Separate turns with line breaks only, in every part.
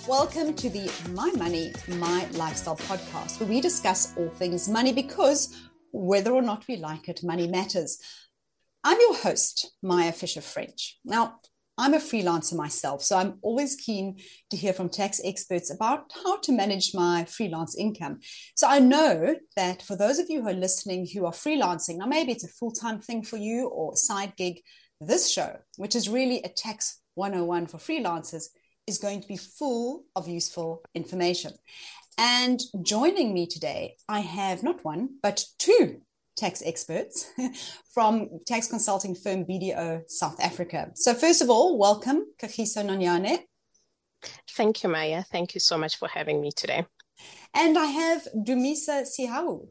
Welcome to the My Money, My Lifestyle podcast, where we discuss all things money because whether or not we like it, money matters. I'm your host, Maya Fisher-French. Now, I'm a freelancer myself, so I'm always keen to hear from tax experts about how to manage my freelance income. So I know that for those of you who are listening who are freelancing, now maybe it's a full-time thing for you or a side gig, this show, which is really a tax 101 for freelancers, is going to be full of useful information. And joining me today, I have not one, but two tax experts from tax consulting firm BDO South Africa. So first of all, welcome, Kagiso Nonyane.
Thank you, Maya. Thank you so much for having me today.
And I have Dumisa Sihau.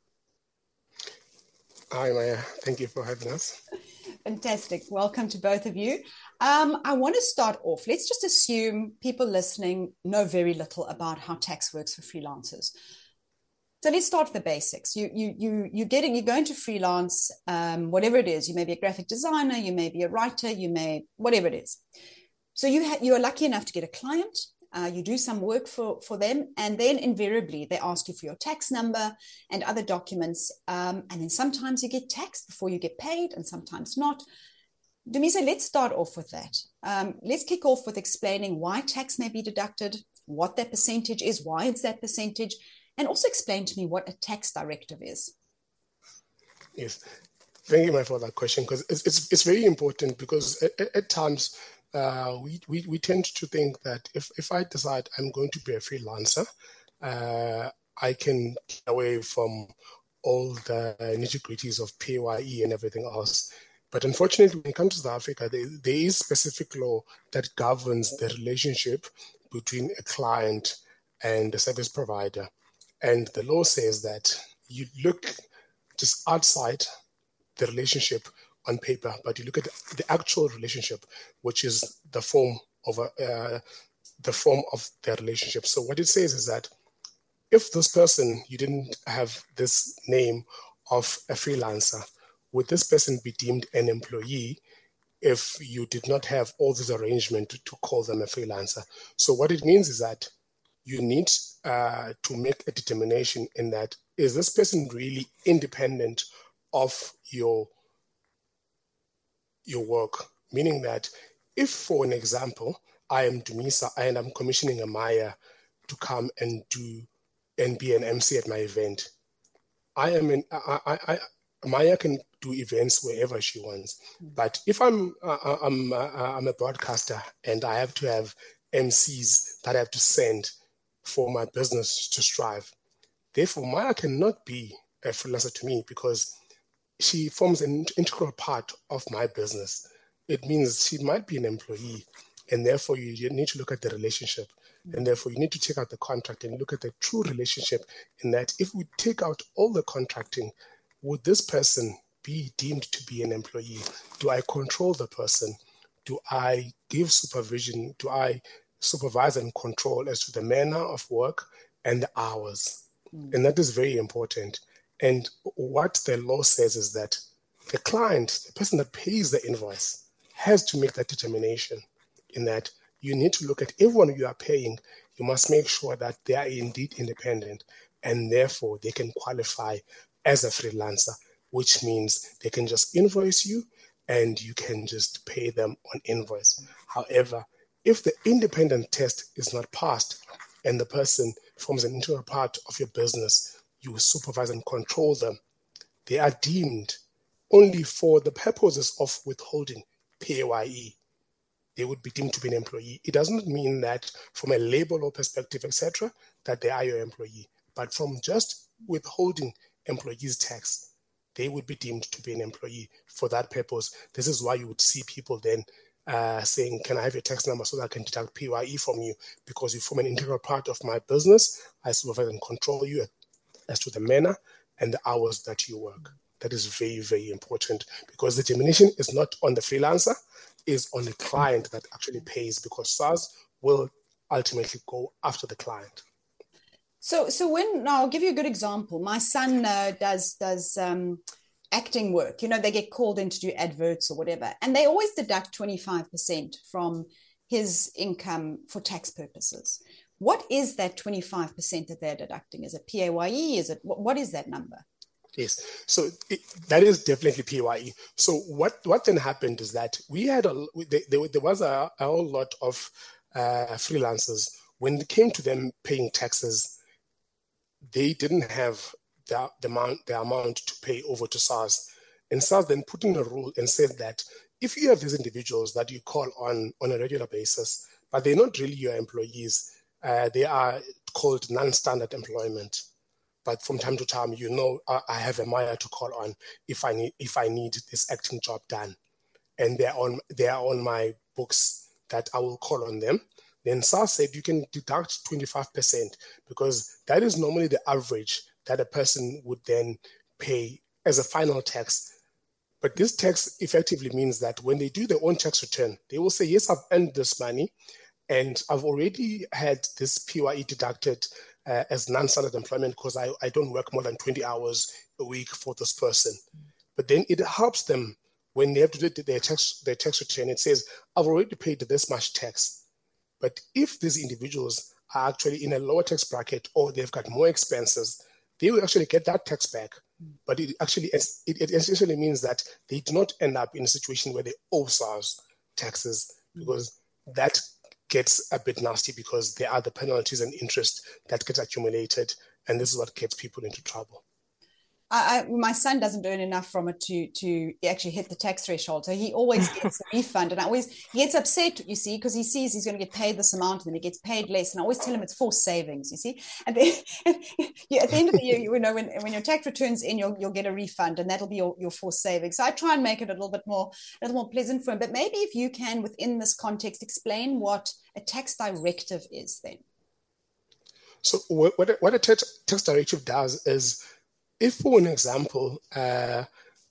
Hi, Maya. Thank you for having us.
Fantastic. Welcome to both of you. I want to start off. Let's just assume people listening know very little about how tax works for freelancers. So let's start with the basics. You're going to freelance, whatever it is. You may be a graphic designer, you may be a writer, whatever it is. So you are lucky enough to get a client. You do some work for them, and then invariably they ask you for your tax number and other documents. And then sometimes you get taxed before you get paid, and sometimes not. Dumisa, let's start off with that. Let's kick off with explaining why tax may be deducted, what that percentage is, why it's that percentage, and also explain to me what a tax directive is.
Yes, thank you, Maya, for that question, because it's very important, because at times we tend to think that if I decide I'm going to be a freelancer, I can get away from all the nitty-gritties of PAYE and everything else. But unfortunately, when it comes to South Africa, there is specific law that governs the relationship between a client and the service provider. And the law says that you look just outside the relationship on paper, but you look at the actual relationship, which is the form of the relationship. So what it says is that if this person, you didn't have this name of a freelancer, would this person be deemed an employee if you did not have all this arrangement to call them a freelancer? So what it means is that you need to make a determination in that, is this person really independent of your work? Meaning that if, for an example, I am Dumisa and I'm commissioning a Maya to come and be an MC at my event, Maya can do events wherever she wants. But if I'm a broadcaster and I have to have MCs that I have to send for my business to strive, therefore Maya cannot be a freelancer to me, because she forms an integral part of my business. It means she might be an employee, and therefore you need to look at the relationship. And therefore you need to take out the contract and look at the true relationship, in that if we take out all the contracting, would this person be deemed to be an employee? Do I control the person? Do I give supervision? Do I supervise and control as to the manner of work and the hours? And that is very important. And what the law says is that the client, the person that pays the invoice, has to make that determination, in that you need to look at everyone you are paying. You must make sure that they are indeed independent, and therefore they can qualify as a freelancer, which means they can just invoice you and you can just pay them on invoice. However, if the independent test is not passed and the person forms an integral part of your business, you supervise and control them, they are deemed only for the purposes of withholding PAYE. They would be deemed to be an employee. It does not mean that from a labor law perspective, etc., that they are your employee. But from just withholding employees' tax, they would be deemed to be an employee for that purpose. This is why you would see people then saying, can I have your tax number so that I can deduct PAYE from you? Because you form an integral part of my business. I supervise and control you as to the manner and the hours that you work. That is very, very important, because the determination is not on the freelancer, is on the client that actually pays, because SARS will ultimately go after the client.
So I'll give you a good example. My son does acting work. They get called in to do adverts or whatever, and they always deduct 25% from his income for tax purposes. What is that 25% that they're deducting? Is it PAYE? Is it what is that number?
Yes, so that is definitely PAYE. So what then happened is that we had there was a whole lot of freelancers. When it came to them paying taxes, they didn't have the amount to pay over to SARS. And SARS then put in a rule and said that if you have these individuals that you call on a regular basis, but they're not really your employees, they are called non-standard employment. But from time to time, I have a Maya to call on if I need this acting job done, and they are on my books that I will call on them. Then SARS said you can deduct 25% because that is normally the average that a person would then pay as a final tax. But this tax effectively means that when they do their own tax return, they will say, yes, I've earned this money and I've already had this PAYE deducted as non-standard employment because I don't work more than 20 hours a week for this person. But then it helps them when they have to do their tax return. It says, I've already paid this much tax. But if these individuals are actually in a lower tax bracket or they've got more expenses, they will actually get that tax back. But it essentially means that they do not end up in a situation where they owe SARS taxes, because that gets a bit nasty because there are the penalties and interest that get accumulated. And this is what gets people into trouble.
My son doesn't earn enough from it to actually hit the tax threshold. So he always gets a refund. And he gets upset, you see, because he sees he's going to get paid this amount and then he gets paid less. And I always tell him it's forced savings, you see. And then at the end of the year, when your tax returns in, you'll get a refund and that'll be your forced savings. So I try and make it a little more pleasant for him. But maybe if you can, within this context, explain what a tax directive is then.
So what a tax directive does is, if, for an example, I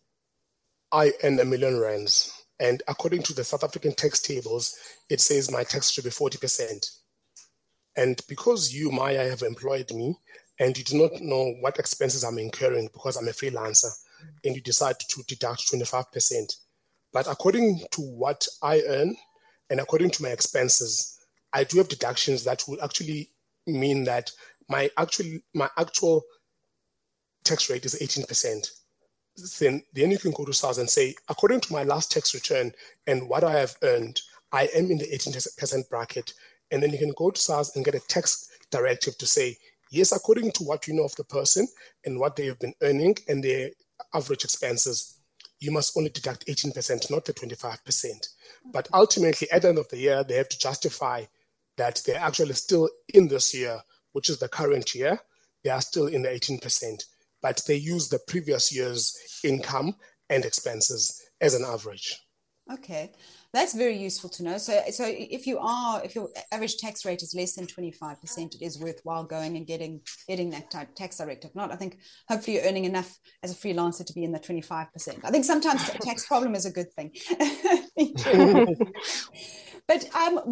earn R1 million, and according to the South African tax tables, it says my tax should be 40%. And because you, Maya, have employed me, and you do not know what expenses I'm incurring because I'm a freelancer, and you decide to deduct 25%. But according to what I earn, and according to my expenses, I do have deductions that would actually mean that my actual tax rate is 18%. Then you can go to SARS and say, according to my last tax return and what I have earned, I am in the 18% bracket. And then you can go to SARS and get a tax directive to say, yes, according to what you know of the person and what they have been earning and their average expenses, you must only deduct 18%, not the 25%. But ultimately, at the end of the year, they have to justify that they're actually still in this year, which is the current year, they are still in the 18%. But they use the previous year's income and expenses as an average.
Okay, that's very useful to know. So if your average tax rate is less than 25%, it is worthwhile going and getting that tax directive. Not, I think, hopefully you're earning enough as a freelancer to be in the 25%. I think sometimes a tax problem is a good thing. But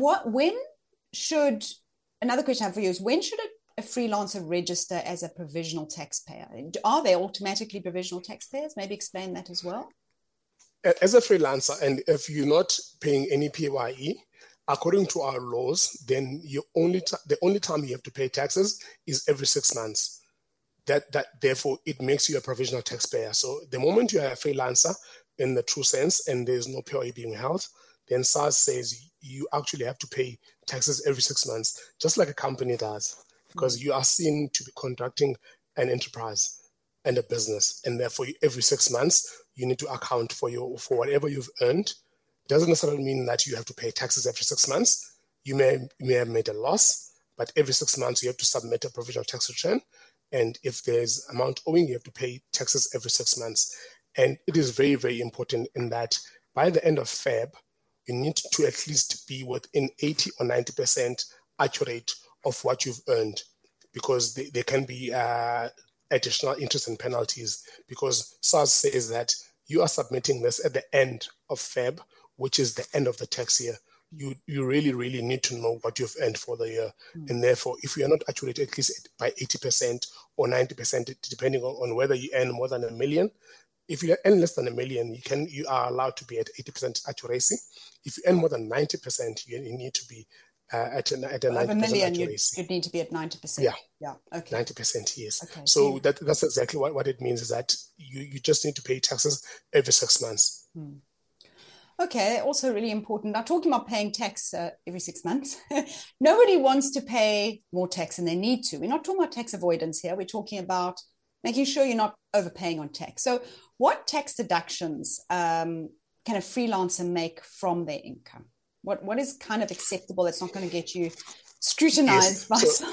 another question I have for you is, when should a freelancer register as a provisional taxpayer? Are they automatically provisional taxpayers? Maybe explain that as well.
As a freelancer, and if you're not paying any PAYE, according to our laws, then the only time you have to pay taxes is every 6 months. Therefore, it makes you a provisional taxpayer. So the moment you are a freelancer in the true sense and there's no PAYE being held, then SARS says you actually have to pay taxes every 6 months, just like a company does, because you are seen to be conducting an enterprise and a business, and therefore every 6 months you need to account for whatever you've earned. It doesn't necessarily mean that you have to pay taxes every 6 months. You may have made a loss, but every 6 months you have to submit a provisional tax return, and if there's amount owing, you have to pay taxes every 6 months. And it is very, very important in that by the end of Feb, you need to at least be within 80 or 90% accurate of what you've earned, because there can be additional interest and penalties, because SARS says that you are submitting this at the end of Feb, which is the end of the tax year. You really, really need to know what you've earned for the year. And therefore, if you are not accurate at least by 80% or 90%, depending on whether you earn more than R1 million, if you earn less than $1 million, you are allowed to be at 80% accuracy. If you earn more than 90%, you need to be at a 90% accuracy.
You'd need to be at 90%.
Yeah.
Okay.
90%, yes.
Okay.
So that's exactly what it means, is that you just need to pay taxes every 6 months.
Okay, also really important. Now, talking about paying tax every 6 months, nobody wants to pay more tax than they need to. We're not talking about tax avoidance here. We're talking about making sure you're not overpaying on tax. So what tax deductions can a freelancer make from their income? What is kind of acceptable that's not going to get you scrutinized by some?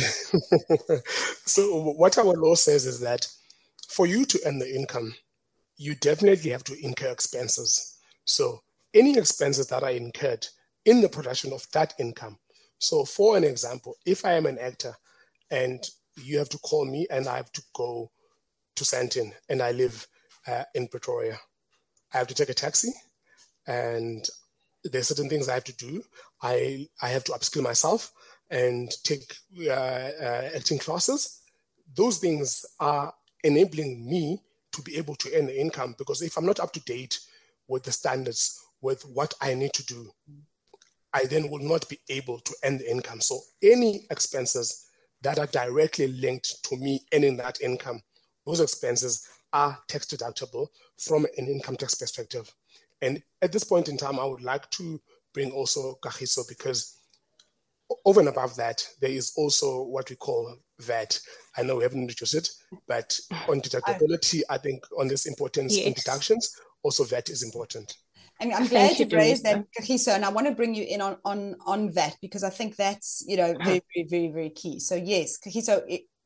So what our law says is that for you to earn the income, you definitely have to incur expenses. So any expenses that are incurred in the production of that income. So for an example, if I am an actor and you have to call me and I have to go to Sandton and I live in Pretoria, I have to take a taxi and there's certain things I have to do. I have to upskill myself and take acting classes. Those things are enabling me to be able to earn the income, because if I'm not up to date with the standards, with what I need to do, I then will not be able to earn the income. So any expenses that are directly linked to me earning that income, those expenses are tax deductible from an income tax perspective. And at this point in time, I would like to bring also Kagiso, because over and above that, there is also what we call VAT. I know we haven't introduced it, but on deductibility, I think on this importance in deductions, also VAT is important.
And I'm glad you've raised that, Kagiso, and I want to bring you in on that, because I think that's, very, very, very, very key. So yes, Kagiso,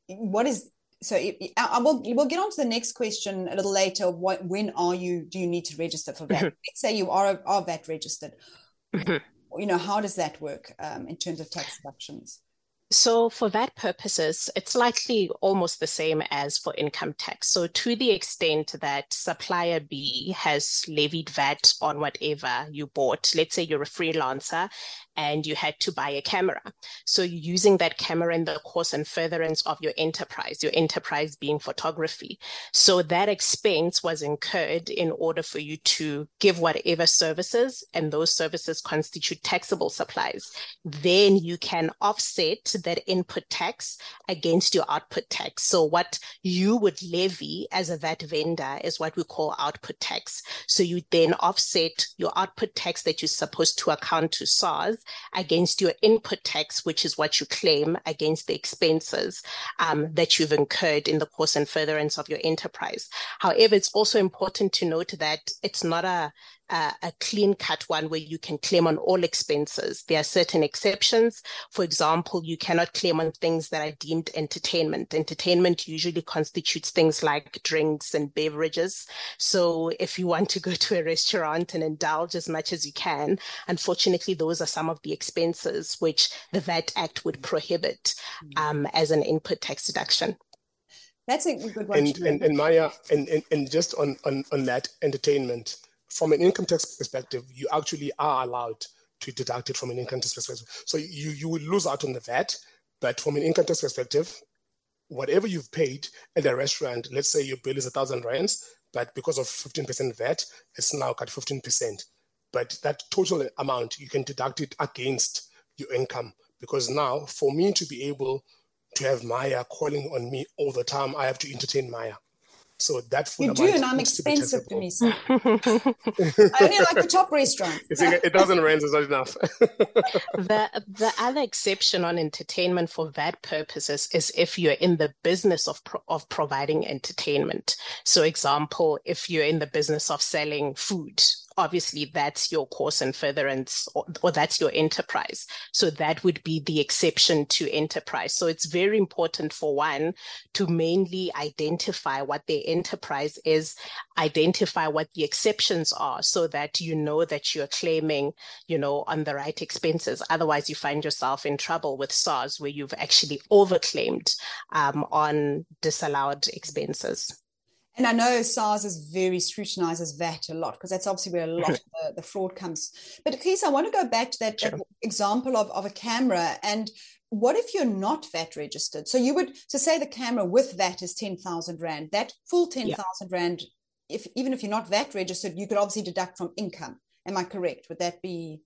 we'll get on to the next question a little later. When do you need to register for VAT? Let's say you are VAT registered. How does that work in terms of tax deductions?
So for VAT purposes, it's likely almost the same as for income tax. So to the extent that supplier B has levied VAT on whatever you bought, let's say you're a freelancer and you had to buy a camera. So you're using that camera in the course and furtherance of your enterprise being photography. So that expense was incurred in order for you to give whatever services, and those services constitute taxable supplies. Then you can offset that input tax against your output tax. So what you would levy as a VAT vendor is what we call output tax. So you then offset your output tax that you're supposed to account to SARS against your input tax, which is what you claim against the expenses that you've incurred in the course and furtherance of your enterprise. However, it's also important to note that it's not a clean-cut one where you can claim on all expenses. There are certain exceptions. For example, you cannot claim on things that are deemed entertainment. Entertainment usually constitutes things like drinks and beverages. So if you want to go to a restaurant and indulge as much as you can, unfortunately, those are some of the expenses which the VAT Act would prohibit as an input tax deduction.
That's a good one.
And Maya, and just on that entertainment, from an income tax perspective, you actually are allowed to deduct it from an income tax perspective. So you will lose out on the VAT, but from an income tax perspective, whatever you've paid at a restaurant, let's say your bill is 1,000 rands, but because of 15% VAT, it's now cut 15%. But that total amount, you can deduct it against your income, because now for me to be able to have Maya calling on me all the time, I have to entertain Maya. So that full
you
amount
do, and I'm expensive to me, sir. I only like the top restaurant.
1,000 rands is not enough.
The other exception on entertainment for VAT purposes is if you're in the business of providing entertainment. So example, if you're in the business of selling food, obviously that's your course and furtherance, or that's your enterprise. So that would be the exception to enterprise. So it's very important for one to mainly identify what their enterprise is, identify what the exceptions are, so that you know that you're claiming, on the right expenses. Otherwise, you find yourself in trouble with SARS, where you've actually overclaimed on disallowed expenses.
And I know SARS is very scrutinized as VAT a lot, because that's obviously where a lot of the fraud comes. But Kagiso, I want to go back to that example of a camera. And what if you're not VAT registered? So say the camera with VAT is 10,000 Rand. That full 10,000 Rand even if you're not VAT registered, you could obviously deduct from income. Am I correct? Would that be?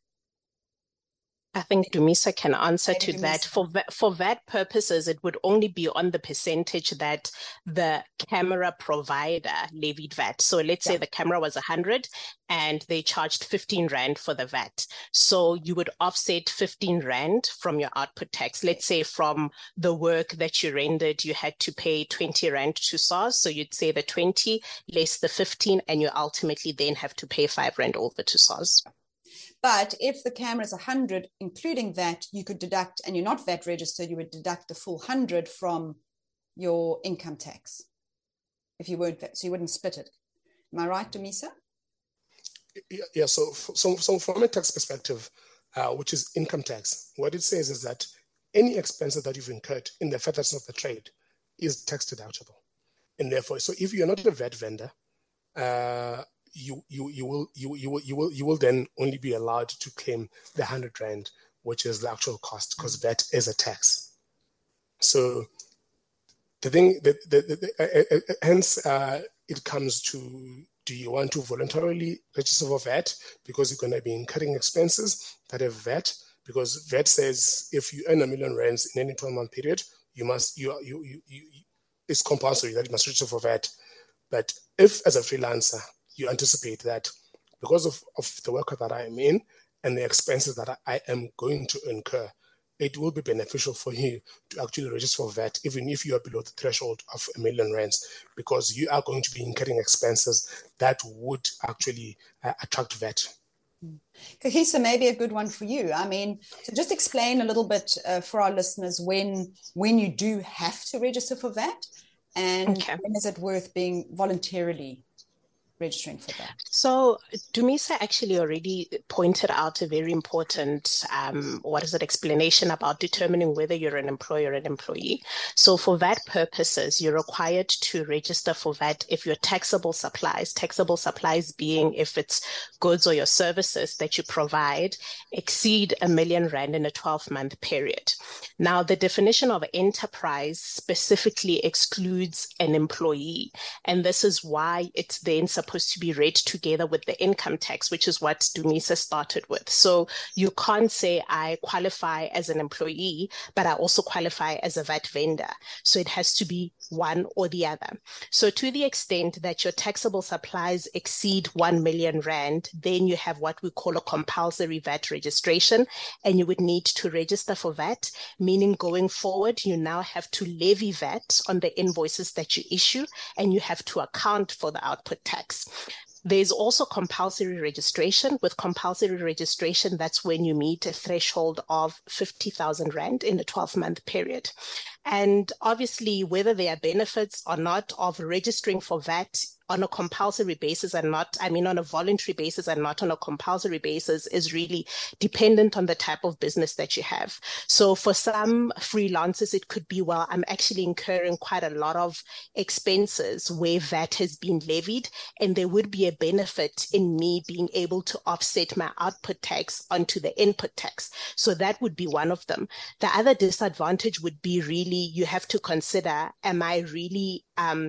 I think Dumisa can answer to that. For VAT purposes, it would only be on the percentage that the camera provider levied VAT. So let's say the camera was 100 and they charged 15 Rand for the VAT. So you would offset 15 Rand from your output tax. Let's say from the work that you rendered, you had to pay 20 Rand to SARS. So you'd say the 20 less the 15, and you ultimately then have to pay 5 Rand over to SARS.
But if the camera is 100, including that, you could deduct, and you're not VAT registered, you would deduct the full 100 from your income tax. If you weren't, so you wouldn't split it. Am I right, Dumisa?
Yeah, so from a tax perspective, which is income tax, what it says is that any expenses that you've incurred in the furtherance of the trade is tax deductible. And therefore, so if you're not a VAT vendor, you will then only be allowed to claim the 100 Rand, which is the actual cost, because VAT is a tax. So the thing hence it comes to, do you want to voluntarily register for VAT because you're going to be incurring expenses that have VAT? Because VAT says if you earn 1 million rands in any 12-month period, it's compulsory that you must register for VAT. But if, as a freelancer, you anticipate that because of the work that I am in and the expenses that I am going to incur, it will be beneficial for you to actually register for VAT, even if you are below the threshold of 1 million rands, because you are going to be incurring expenses that would actually attract VAT.
Kagiso, maybe a good one for you. I mean, so just explain a little bit for our listeners when you do have to register for VAT, and when is it worth being voluntarily registering for that?
So Dumisa actually already pointed out a very important explanation about determining whether you're an employer or an employee. So for VAT purposes, you're required to register for VAT if your taxable supplies being if it's goods or your services that you provide exceed 1 million Rand in a 12-month period. Now, the definition of enterprise specifically excludes an employee, and this is why it's then supposed to be read together with the income tax, which is what Dumisa started with. So you can't say I qualify as an employee, but I also qualify as a VAT vendor. So it has to be one or the other. So to the extent that your taxable supplies exceed 1 million Rand, then you have what we call a compulsory VAT registration, and you would need to register for VAT, meaning going forward, you now have to levy VAT on the invoices that you issue, and you have to account for the output tax. There's also compulsory registration. With compulsory registration, that's when you meet a threshold of 50,000 Rand in a 12-month period. And obviously, whether there are benefits or not of registering for VAT on a compulsory basis and not, on a voluntary basis and not on a compulsory basis is really dependent on the type of business that you have. So for some freelancers, it could be, well, I'm actually incurring quite a lot of expenses where VAT has been levied, and there would be a benefit in me being able to offset my output tax onto the input tax. So that would be one of them. The other disadvantage would be really, you have to consider, am I really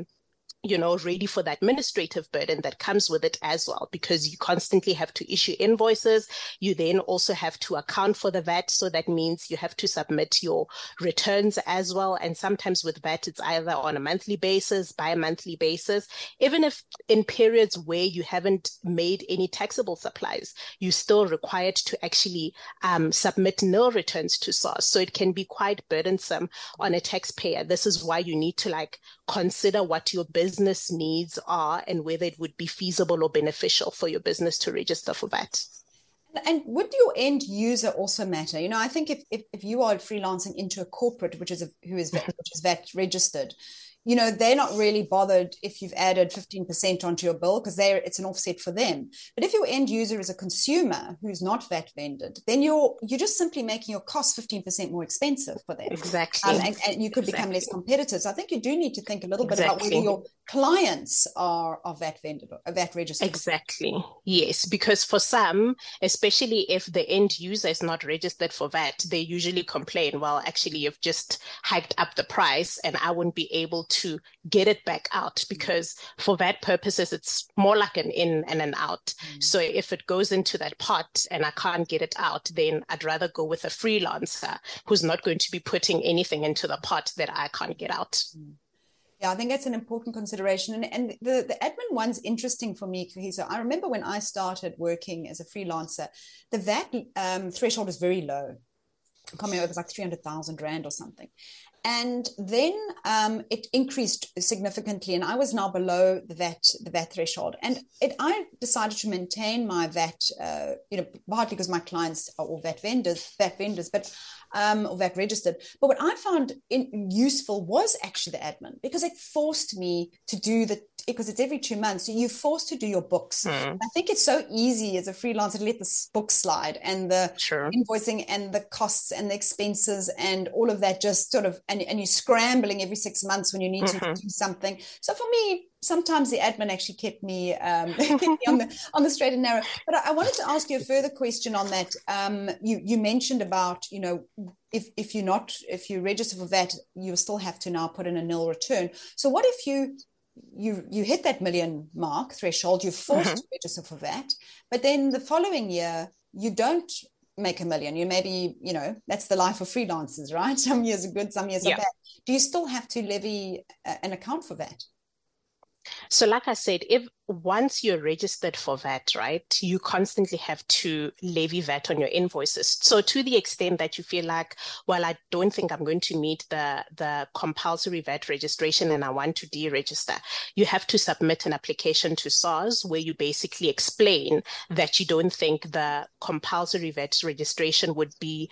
ready for the administrative burden that comes with it as well, because you constantly have to issue invoices. You then also have to account for the VAT. So that means you have to submit your returns as well. And sometimes with VAT, it's either on a monthly basis, bi-monthly basis. Even if in periods where you haven't made any taxable supplies, you're still required to actually submit nil returns to SARS. So it can be quite burdensome on a taxpayer. This is why you need to consider what your business needs are and whether it would be feasible or beneficial for your business to register for VAT.
And would your end user also matter? I think if you are freelancing into a corporate, which is VAT registered, they're not really bothered if you've added 15% onto your bill, because it's an offset for them. But if your end user is a consumer who's not VAT vended, then you're just simply making your costs 15% more expensive for them.
Exactly.
And you could become less competitive. So I think you do need to think a little bit about whether your clients are VAT vended or VAT registered.
Exactly. Yes, because for some, especially if the end user is not registered for VAT, they usually complain, well, actually, you've just hiked up the price and I wouldn't be able to get it back out, because for VAT purposes, it's more like an in and an out. So if it goes into that pot and I can't get it out, then I'd rather go with a freelancer who's not going to be putting anything into the pot that I can't get out.
Yeah, I think that's an important consideration. And the admin one's interesting for me. So I remember when I started working as a freelancer, the VAT threshold is very low. Coming over, it was like 300,000 Rand or something. And then it increased significantly, and I was now below the VAT threshold. And I decided to maintain my VAT, partly because my clients are all VAT vendors, but or VAT registered. But what I found useful was actually the admin, because it forced me to do because it's every 2 months, so you're forced to do your books. I think it's so easy as a freelancer to let the book slide, and the invoicing and the costs and the expenses and all of that just sort of, and you're scrambling every 6 months when you need to do something. So for me, sometimes the admin actually kept me on the straight and narrow. But I wanted to ask you a further question on that. You mentioned about, if you register for VAT, you still have to now put in a nil return. So what if you hit that million mark threshold, you're forced to register for VAT, but then the following year you don't make $1 million? You maybe, that's the life of freelancers, right? Some years are good, some years are bad. Do you still have to levy an account for VAT?
So like I said, if once you're registered for VAT, right, you constantly have to levy VAT on your invoices. So to the extent that you feel like, well, I don't think I'm going to meet the compulsory VAT registration and I want to deregister, you have to submit an application to SARS where you basically explain that you don't think the compulsory VAT registration would be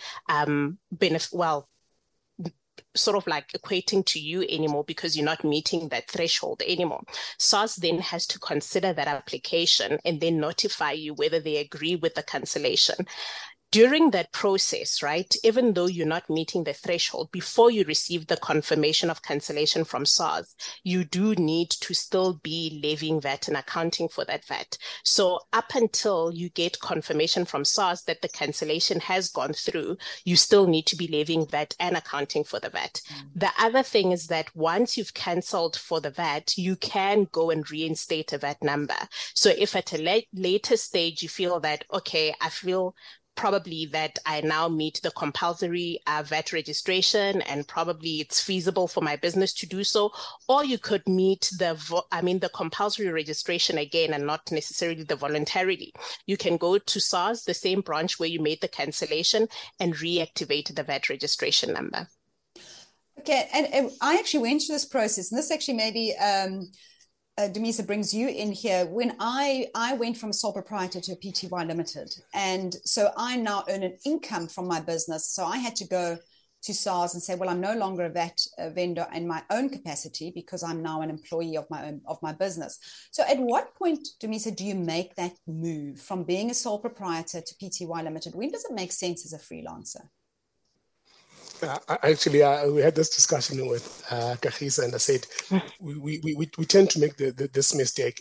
sort of like equating to you anymore, because you're not meeting that threshold anymore. SARS then has to consider that application and then notify you whether they agree with the cancellation. During that process, right, even though you're not meeting the threshold, before you receive the confirmation of cancellation from SARS, you do need to still be levying VAT and accounting for that VAT. So up until you get confirmation from SARS that the cancellation has gone through, you still need to be levying VAT and accounting for the VAT. The other thing is that once you've cancelled for the VAT, you can go and reinstate a VAT number. So if at a later stage you feel that, okay, I feel probably that I now meet the compulsory VAT registration and probably it's feasible for my business to do so, or you could meet the compulsory registration again and not necessarily the voluntarily. You can go to SARS, the same branch where you made the cancellation, and reactivate the VAT registration number.
Okay, and I actually went through this process, and this actually maybe Dumisa brings you in here. When I went from a sole proprietor to a PTY Limited, and so I now earn an income from my business. So I had to go to SARS and say, well, I'm no longer a VAT vendor in my own capacity because I'm now an employee of my business. So at what point, Dumisa, do you make that move from being a sole proprietor to PTY Limited? When does it make sense as a freelancer?
Actually, we had this discussion with Kagiso, and I said we tend to make this mistake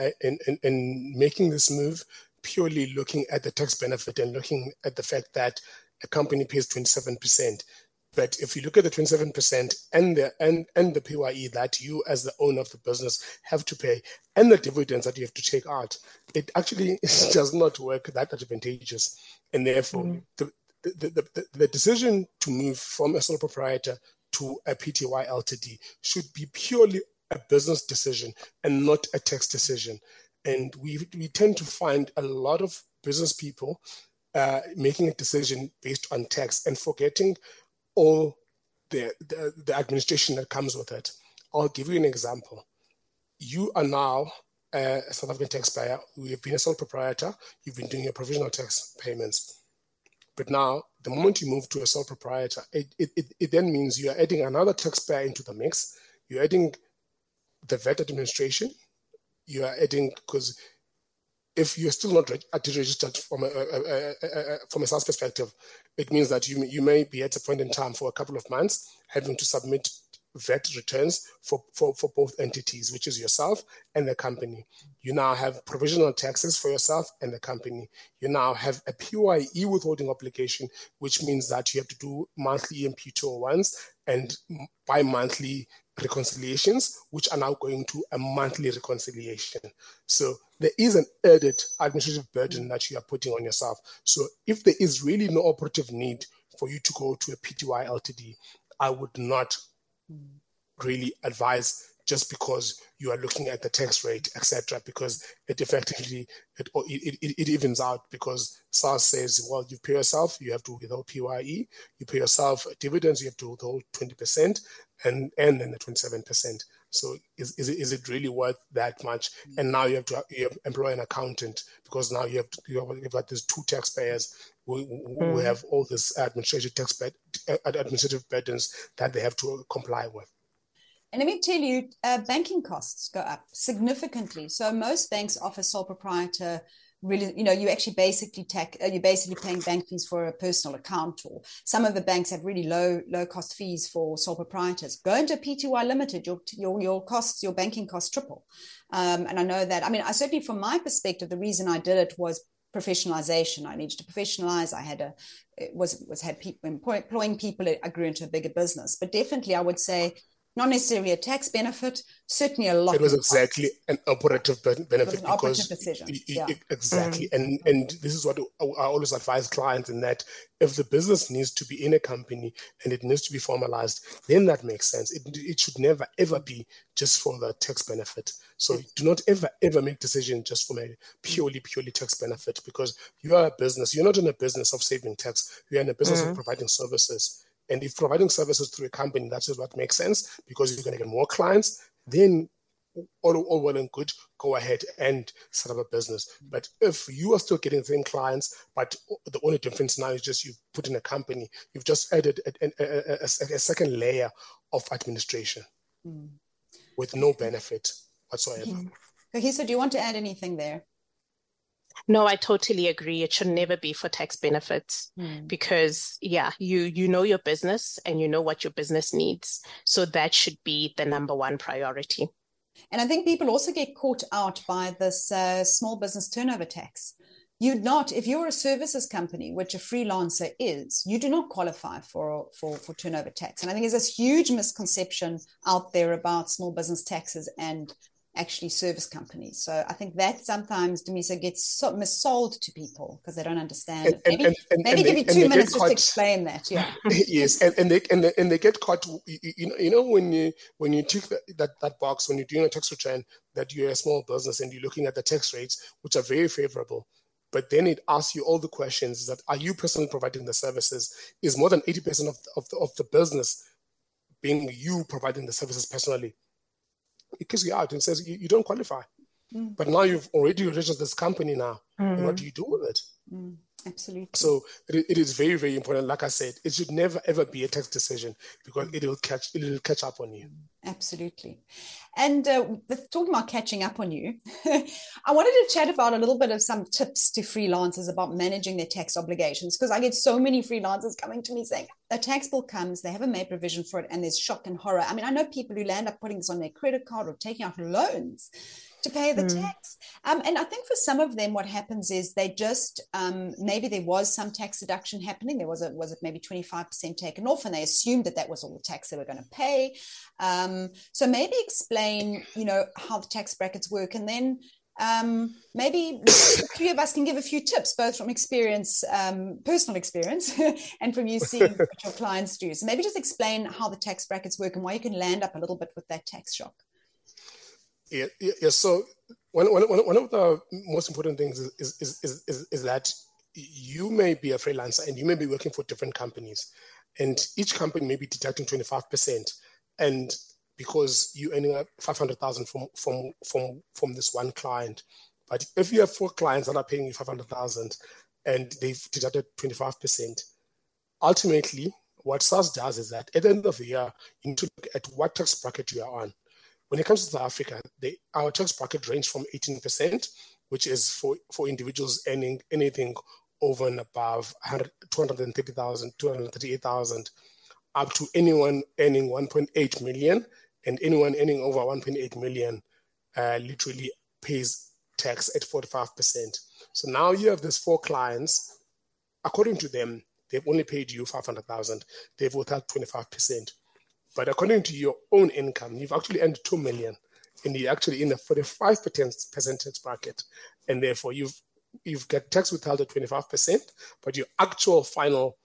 in making this move purely looking at the tax benefit and looking at the fact that a company pays 27%. But if you look at the 27% and the PYE that you as the owner of the business have to pay and the dividends that you have to take out, it actually does not work that advantageous. And therefore, the decision to move from a sole proprietor to a PTY Ltd should be purely a business decision and not a tax decision. And we tend to find a lot of business people making a decision based on tax and forgetting all the administration that comes with it. I'll give you an example. You are now a South African taxpayer. You've been a sole proprietor. You've been doing your provisional tax payments. But now, the moment you move to a sole proprietor, it then means you are adding another taxpayer into the mix. You're adding the VAT administration. You are adding, because if you're still not registered from a SARS perspective, it means that you may be at a point in time for a couple of months having to submit VAT returns for both entities, which is yourself and the company. You now have provisional taxes for yourself and the company. You now have a PYE withholding obligation, which means that you have to do monthly EMP 201s and bi-monthly reconciliations, which are now going to a monthly reconciliation. So there is an added administrative burden that you are putting on yourself. So if there is really no operative need for you to go to a PTY Ltd, I would not really advise just because you are looking at the tax rate, etc., because it effectively, it evens out, because SARS says, well, you pay yourself, you have to withhold PYE, you pay yourself dividends, you have to withhold 20%, and then the 27%. So is it really worth that much? And now you have to employ an accountant, because now you've got these two taxpayers who have all this administrative burdens that they have to comply with.
And let me tell you, banking costs go up significantly. So most banks offer sole proprietor. Really, you actually basically you're basically paying bank fees for a personal account, or some of the banks have really low cost fees for sole proprietors. Go into PTY Limited, your banking costs triple. And I know that. I mean, I certainly, from my perspective, the reason I did it was professionalization. I needed to professionalize. I had people employing people. I grew into a bigger business, but definitely, I would say, not necessarily a tax benefit, certainly a lot.
It was exactly an operative benefit. It was an
operative decision.
Exactly. And this is what I always advise clients, in that if the business needs to be in a company and it needs to be formalized, then that makes sense. It should never, ever be just for the tax benefit. So do not ever make decisions just for a purely tax benefit, because you are a business. You're not in a business of saving tax. You're in a business of providing services. And if providing services through a company, that is what makes sense, because you're going to get more clients, then all well and good, go ahead and set up a business. But if you are still getting the same clients, but the only difference now is just you've put in a company, you've just added a second layer of administration with no benefit whatsoever.
Okay, so do you want to add anything there?
No, I totally agree. It should never be for tax benefits because, you know your business and you know what your business needs. So that should be the number one priority.
And I think people also get caught out by this small business turnover tax. If you're a services company, which a freelancer is, you do not qualify for turnover tax. And I think there's this huge misconception out there about small business taxes and actually service companies. So I think that sometimes, Dumisa, gets missold to people because they don't understand it. Maybe give you 2 minutes just to explain that. Yeah.
Yes, and they get caught. When you tick that box when you're doing a tax return, that you're a small business and you're looking at the tax rates, which are very favorable. But then it asks you all the questions that, are you personally providing the services? Is more than 80% of the business being you providing the services personally? It kicks you out and says you don't qualify. But now you've already registered this company now. And what do you do with it?
Absolutely.
So it is very, very important. Like I said, it should never, ever be a tax decision, because it'll catch up on you.
Absolutely. And talking about catching up on you, I wanted to chat about a little bit of some tips to freelancers about managing their tax obligations, because I get so many freelancers coming to me saying a tax bill comes, they haven't made provision for it, and there's shock and horror. I mean, I know people who land up putting this on their credit card or taking out loans to pay the tax. And I think for some of them, what happens is they just, maybe there was some tax deduction happening. There was it maybe 25% taken off, and they assumed that was all the tax they were going to pay. So maybe explain, how the tax brackets work, and then maybe the three of us can give a few tips, both from experience, personal experience, and from you seeing what your clients do. So maybe just explain how the tax brackets work and why you can land up a little bit with that tax shock.
Yeah. So one of the most important things is that you may be a freelancer and you may be working for different companies, and each company may be deducting 25%, and because you're earning 500,000 from this one client. But if you have 4 clients that are paying you 500,000 and they've deducted 25%, ultimately what SARS does is that at the end of the year, you need to look at what tax bracket you are on. When it comes to South Africa, our tax bracket range from 18%, which is for individuals earning anything over and above 230,000, 238,000, up to anyone earning 1.8 million, and anyone earning over 1.8 million literally pays tax at 45%. So now you have these 4 clients. According to them, they've only paid you 500,000. They've withheld 25%. But according to your own income, you've actually earned 2 million, and you're actually in the 45% tax bracket, and therefore you've got tax withheld at 25%, but your actual final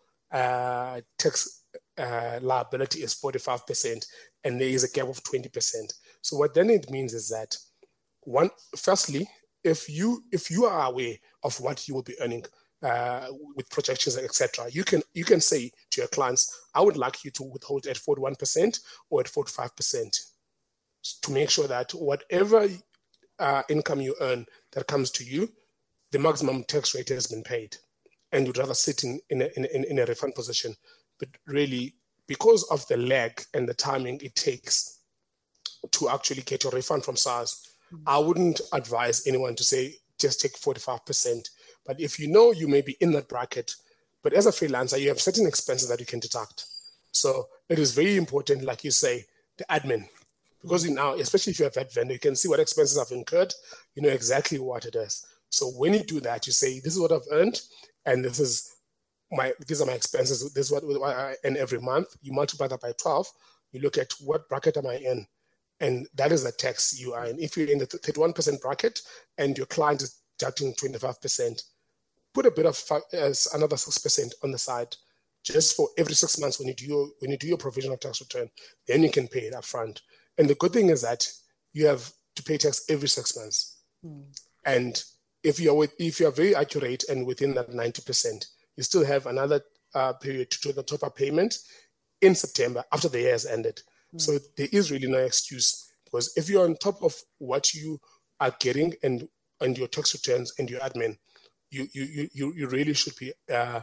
tax liability is 45%, and there is a gap of 20%. So what then it means is that firstly, if you are aware of what you will be earning with projections, etc., you can say to your clients, I would like you to withhold at 41% or at 45% to make sure that whatever income you earn that comes to you, the maximum tax rate has been paid, and you'd rather sit in a refund position. But really, because of the lag and the timing it takes to actually get your refund from SARS, I wouldn't advise anyone to say just take 45%. But if you know you may be in that bracket, but as a freelancer, you have certain expenses that you can deduct. So it is very important, like you say, the admin. Because now, especially if you have that vendor, you can see what expenses I've incurred, you know exactly what it is. So when you do that, you say, this is what I've earned, and these are my expenses, this is what I earn every month. You multiply that by 12, you look at what bracket am I in, and that is the tax you are in. If you're in the 31% bracket and your client is deducting 25%, put a bit of another 6% on the side, just for every 6 months when you do your provisional tax return, then you can pay it upfront. And the good thing is that you have to pay tax every 6 months. And if you're very accurate and within that 90%, you still have another period to do the top-up payment in September after the year has ended. So there is really no excuse, because if you're on top of what you are getting and your tax returns and your admin, you really should be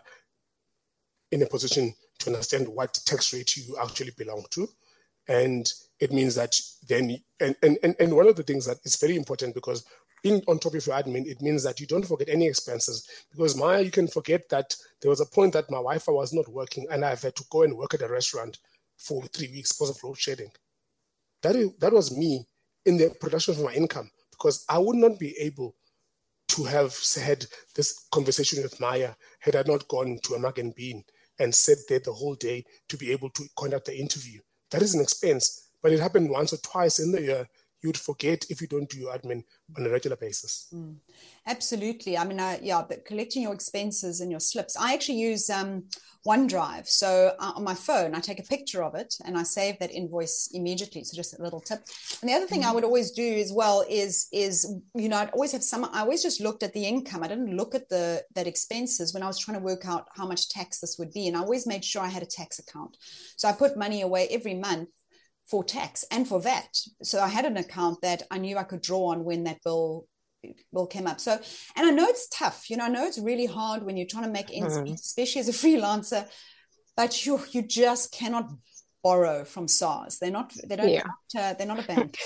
in a position to understand what tax rate you actually belong to. And it means that then, and one of the things that is very important, because being on top of your admin, it means that you don't forget any expenses. Because Maya, you can forget that there was a point that my Wi-Fi was not working and I've had to go and work at a restaurant for 3 weeks because of load shedding. That was me in the production of my income, because I would not be able to have had this conversation with Maya had I not gone to a Mug and Bean and sat there the whole day to be able to conduct the interview. That is an expense, but it happened once or twice in the year. You'd forget if you don't do your admin on a regular basis.
Absolutely. I mean, but collecting your expenses and your slips. I actually use OneDrive. So on my phone, I take a picture of it and I save that invoice immediately. So just a little tip. And the other thing I would always do as well is I'd always have I always just looked at the income. I didn't look at that expenses when I was trying to work out how much tax this would be. And I always made sure I had a tax account. So I put money away every month for tax and for VAT. So I had an account that I knew I could draw on when that bill came up. So, and I know it's tough, I know it's really hard when you're trying to make ends meet, especially as a freelancer, but you just cannot borrow from SARS. They're not a bank.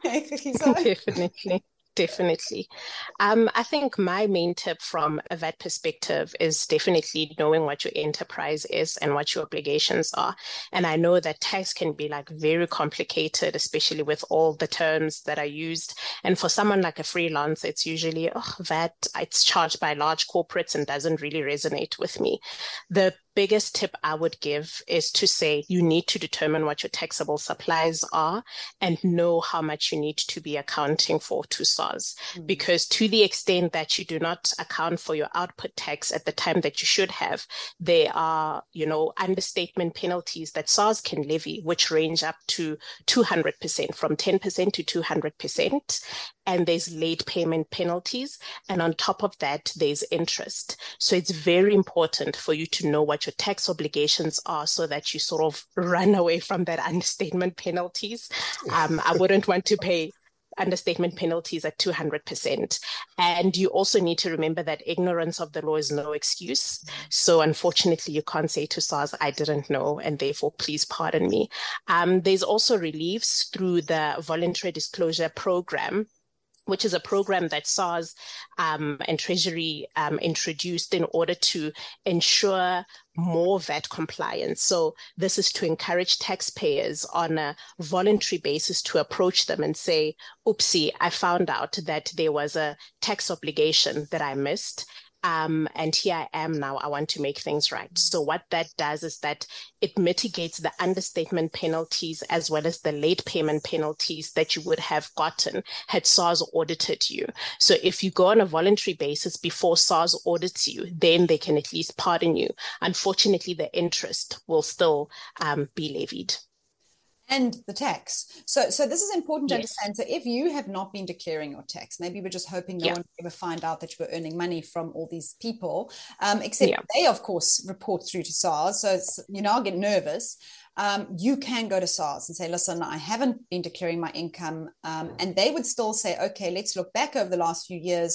So. Definitely. I think my main tip from a VAT perspective is definitely knowing what your enterprise is and what your obligations are. And I know that tax can be very complicated, especially with all the terms that are used. And for someone like a freelancer, it's usually, VAT, it's charged by large corporates and doesn't really resonate with me. The biggest tip I would give is to say you need to determine what your taxable supplies are and know how much you need to be accounting for to SARS. Because to the extent that you do not account for your output tax at the time that you should have, there are, understatement penalties that SARS can levy, which range up to 200%, from 10% to 200%. And there's late payment penalties. And on top of that, there's interest. So it's very important for you to know what your tax obligations are so that you sort of run away from that understatement penalties. I wouldn't want to pay understatement penalties at 200%. And you also need to remember that ignorance of the law is no excuse. So unfortunately, you can't say to SARS, I didn't know, and therefore, please pardon me. There's also reliefs through the Voluntary Disclosure Program, which is a program that SARS and Treasury introduced in order to ensure more VAT compliance. So this is to encourage taxpayers on a voluntary basis to approach them and say, oopsie, I found out that there was a tax obligation that I missed. and here I am now, I want to make things right. So what that does is that it mitigates the understatement penalties as well as the late payment penalties that you would have gotten had SARS audited you. So if you go on a voluntary basis before SARS audits you, then they can at least pardon you. Unfortunately, the interest will still be levied.
And the tax. So this is important to
Yes.
understand. So if you have not been declaring your tax, maybe we're just hoping no one will ever find out that you were earning money from all these people, except they, of course, report through to SARS. So I'll get nervous. You can go to SARS and say, listen, I haven't been declaring my income. And they would still say, okay, let's look back over the last few years.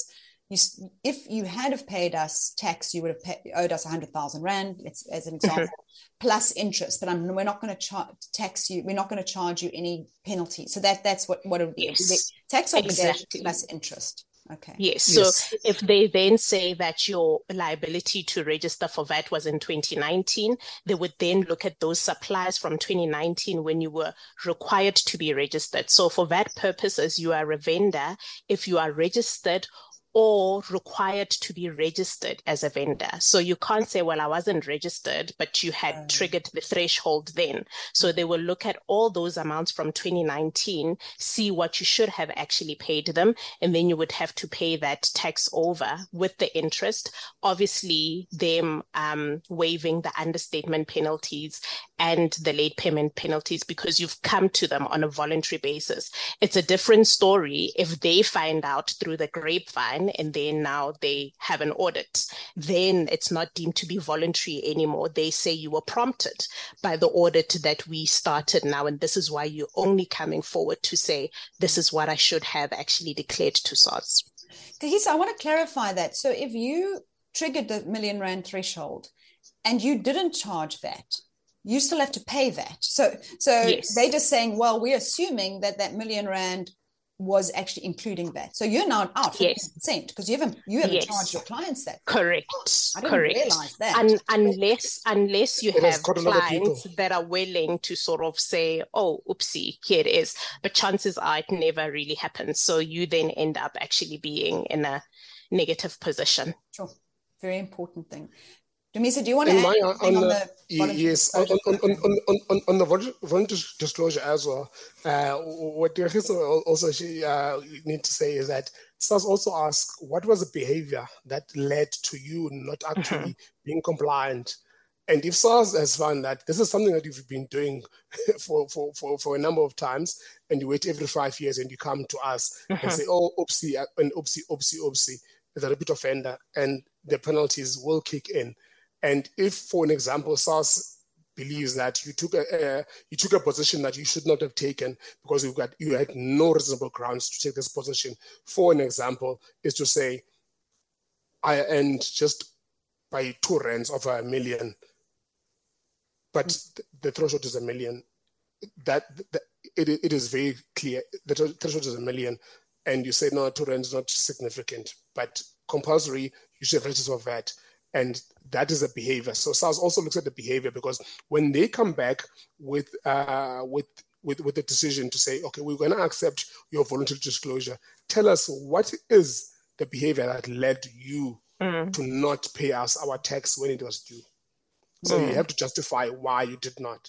If you had have paid us tax, you would have owed us 100,000 Rand, as an example, plus interest. But we're not going to tax you. We're not going to charge you any penalty. So that's what it would be.
Yes.
Tax obligation plus interest. Okay.
Yes. So if they then say that your liability to register for VAT was in 2019, they would then look at those suppliers from 2019 when you were required to be registered. So for VAT purposes, you are a vendor if you are registered or required to be registered as a vendor. So you can't say, well, I wasn't registered, but you had triggered the threshold then. So they will look at all those amounts from 2019, see what you should have actually paid them, and then you would have to pay that tax over with the interest, obviously them waiving the understatement penalties and the late payment penalties because you've come to them on a voluntary basis. It's a different story if they find out through the grapevine and then now they have an audit. Then it's not deemed to be voluntary anymore. They say you were prompted by the audit that we started now, and this is why you're only coming forward to say, this is what I should have actually declared to SARS.
Kahisa, I want to clarify that. So if you triggered the R1 million threshold and you didn't charge VAT, you still have to pay that. So
yes.
They're just saying, well, we're assuming that R1 million was actually including that. So you're now out 50% because you haven't charged your clients that.
Correct.
I didn't realize that.
Unless you have clients that are willing to sort of say, oh, oopsie, here it is. But chances are it never really happens. So you then end up actually being in a negative position.
Sure. Very important thing. Dumisa, do you want to add anything on the
yes, on the voluntary disclosure as well? What also need to say is that SARS also asked what was the behavior that led to you not actually being compliant. And if SARS has found that this is something that you've been doing for a number of times, and you wait every 5 years and you come to us and say, oh, oopsie, and oopsie, is a repeat offender, and the penalties will kick in. And if, for an example, SARS believes that you took a position that you should not have taken because you had no reasonable grounds to take this position, for an example, is to say, I earned just by 2 rands of R1 million, but the threshold is R1 million. It is very clear. The threshold is R1 million, and you say, no, 2 rands is not significant, but compulsory, you should register for VAT. And that is a behavior. So SARS also looks at the behavior because when they come back with the decision to say, okay, we're going to accept your voluntary disclosure, tell us what is the behavior that led you to not pay us our tax when it was due. So you have to justify why you did not.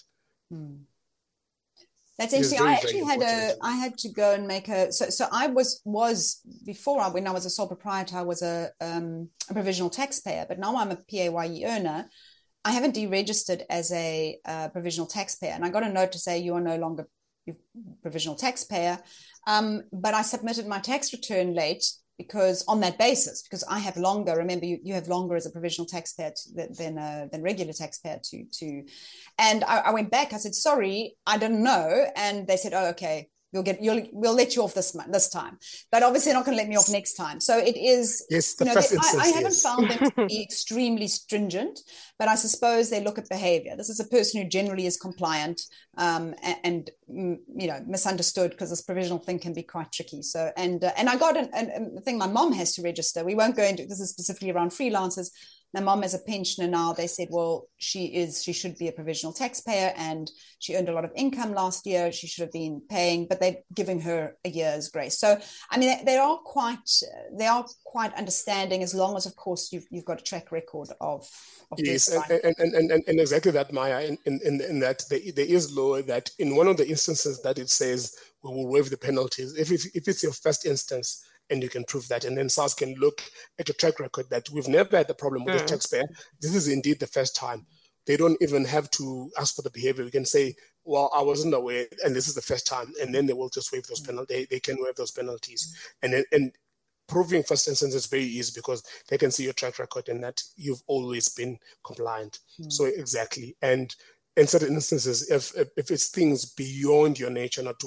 That's interesting. I had to go and make so I was before when I was a sole proprietor, I was a provisional taxpayer, but now I'm a PAYE earner. I haven't deregistered as a provisional taxpayer, and I got a note to say you are no longer a provisional taxpayer. But I submitted my tax return late because on that basis, because I have longer. Remember, you have longer as a provisional taxpayer than regular taxpayer to. And I went back. I said, sorry, I didn't know. And they said, oh, okay, we'll let you off this time, but obviously not going to let me off next time. So it is.
Yes, the first instance.
I haven't found them to be extremely stringent, but I suppose they look at behavior. This is a person who generally is compliant and misunderstood, because this provisional thing can be quite tricky. So and I got a thing my mom has to register. We won't go into this is specifically around freelancers. My mom is a pensioner now. They said, well, she should be a provisional taxpayer, and she earned a lot of income last year. She should have been paying, but they're giving her a year's grace. So, I mean, they are quite understanding, as long as, of course, you've got a track record of
yes, and exactly that, Maya. In that there is law that in one of the instances that it says we will waive the penalties if it's your first instance, and you can prove that, and then SARS can look at your track record that we've never had the problem with the taxpayer. This is indeed the first time. They don't even have to ask for the behavior. We can say, well, I wasn't aware, and this is the first time, and then they will just waive those penalties. They can waive those penalties, and proving first instance is very easy because they can see your track record and that you've always been compliant. So exactly. And in certain instances, if it's things beyond your nature not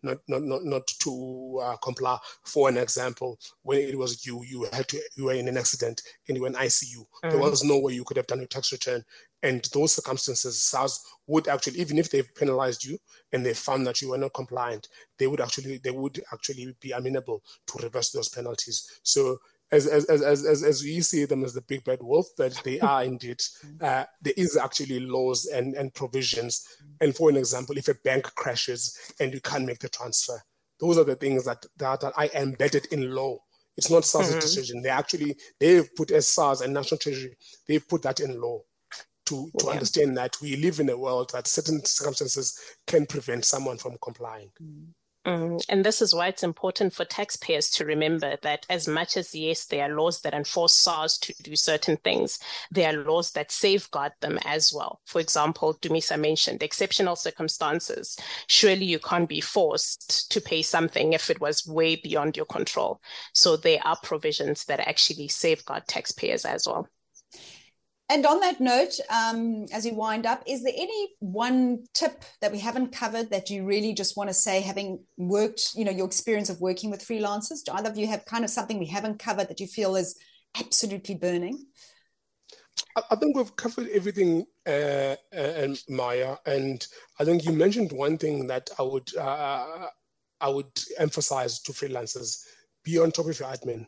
to comply. For an example, when it was you were in an accident and you were in ICU, there was no way you could have done your tax return. And those circumstances, SARS would actually, even if they've penalized you and they found that you were not compliant, they would actually be amenable to reverse those penalties. So as we see them as the big bad wolf, that they are indeed, there is actually laws and provisions. And for an example, if a bank crashes and you can't make the transfer, those are the things that are embedded in law. It's not SARS's decision. They've put, as SARS and National Treasury, they've put that in law to understand that we live in a world that certain circumstances can prevent someone from complying.
And this is why it's important for taxpayers to remember that as much as, yes, there are laws that enforce SARS to do certain things, there are laws that safeguard them as well. For example, Dumisa mentioned exceptional circumstances. Surely you can't be forced to pay something if it was way beyond your control. So there are provisions that actually safeguard taxpayers as well.
And on that note, as you wind up, is there any one tip that we haven't covered that you really just want to say, having worked, your experience of working with freelancers? Do either of you have kind of something we haven't covered that you feel is absolutely burning?
I think we've covered everything, Maya. And I think you mentioned one thing that I would emphasize to freelancers: be on top of your admin.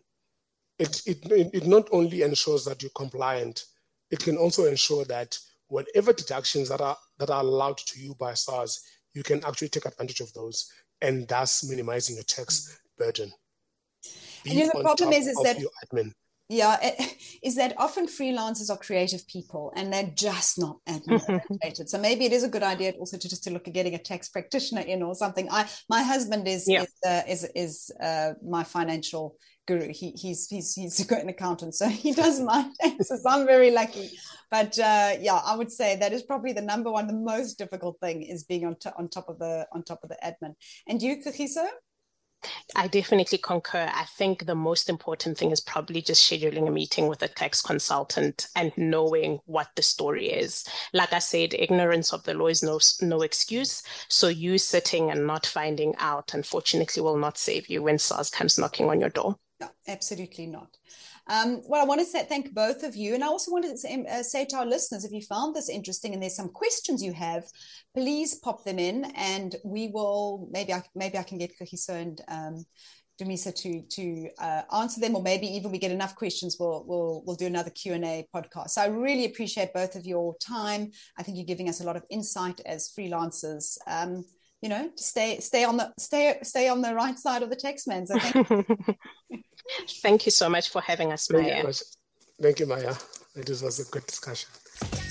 It not only ensures that you're compliant, it can also ensure that whatever deductions that are allowed to you by SARS, you can actually take advantage of those, and thus minimizing your tax burden.
And the problem is that
your admin.
Is that often freelancers are creative people and they're just not admin oriented. So maybe it is a good idea also to look at getting a tax practitioner in or something. My husband is my financial guru. He's got an accountant, so he does my taxes. I'm very lucky, but I would say that is probably the number one, the most difficult thing, is being on top of the admin. And you, Kagiso?
I definitely concur. I think the most important thing is probably just scheduling a meeting with a tax consultant and knowing what the story is. Like I said, ignorance of the law is no excuse. So you sitting and not finding out, unfortunately, will not save you when SARS comes knocking on your door.
No, absolutely not. Well, I want to thank both of you. And I also want to say to our listeners, if you found this interesting and there's some questions you have, please pop them in, and we will, maybe I can get Kagiso and Dumisa to answer them, or maybe even we get enough questions, we'll do another Q&A podcast. So I really appreciate both of your time. I think you're giving us a lot of insight as freelancers. Stay on the right side of the tax man. So thank you.
Thank you so much for having us, Maya.
Thank you, Maya. It was a good discussion.